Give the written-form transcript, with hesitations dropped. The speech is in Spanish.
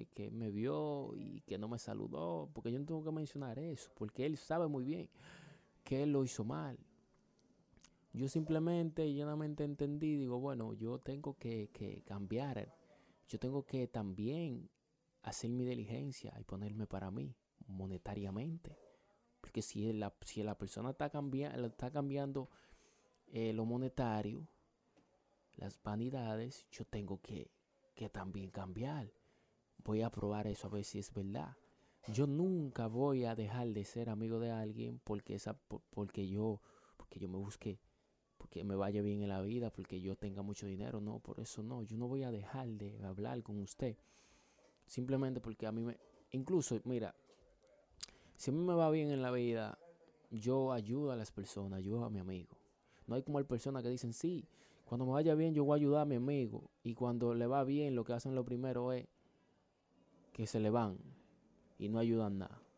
que me vio y que no me saludó, porque yo no tengo que mencionar eso, porque él sabe muy bien que él lo hizo mal. Yo simplemente y llanamente entendí, digo, bueno, yo tengo que cambiar, yo tengo que también hacer mi diligencia y ponerme para mí monetariamente. Porque si la persona está cambiando lo monetario, las vanidades, yo tengo que también cambiar. Voy a probar eso a ver si es verdad. Yo nunca voy a dejar de ser amigo de alguien porque yo me busque, porque me vaya bien en la vida, porque yo tenga mucho dinero. No, por eso no. Yo no voy a dejar de hablar con usted. Simplemente porque a mí me... Incluso, mira, si a mí me va bien en la vida, yo ayudo a las personas, ayudo a mi amigo. No hay como hay personas que dicen, sí, cuando me vaya bien yo voy a ayudar a mi amigo. Y cuando le va bien, lo que hacen lo primero es que se le van y no ayudan nada.